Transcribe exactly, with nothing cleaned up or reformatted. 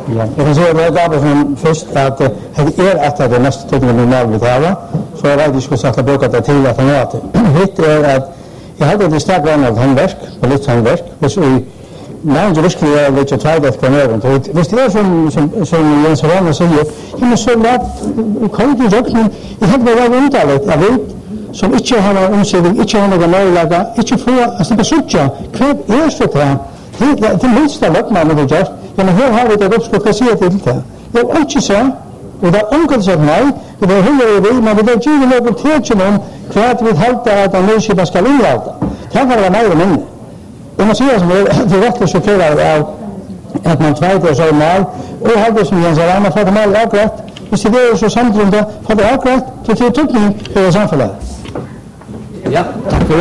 Ja, jeg kan si at det er som først at det er etter det neste tekniske mål vi tar, så jeg vet ikke skulle sagt å bruke det til at han er til. Hitt er at jeg hadde det sterk vann av håndverk, og litt håndverk, hvis vi nærmere virkelig er litt å ta det på nøren. Hvis det er som, som, som Jens Rane sier, ja, men så lagt, kan du røkne, jeg hadde det vært underligt, jeg vet, som ikke har noen omstilling, ikke har noen nøylaga, ikke få, altså det suttja, hva er så til? Det er minst av løkna med det gjør. Ja, men her har vi det oppskå, hva sier til det? Det er ikke så, og det er omkring seg nei, og det er heller vi, men det er ikke noe tekjen om hva vi halter at en nøyskipa skal innvalda. Det kan være mer og mindre. Jeg må si at det er rettelig sjokkerer av at man tveiter så mal, og jeg hadde som Jens Rane, for det mal akkurat, hvis det er så samtidig, for det er akkurat til til tukning i samfunnet. Ja, takk for det.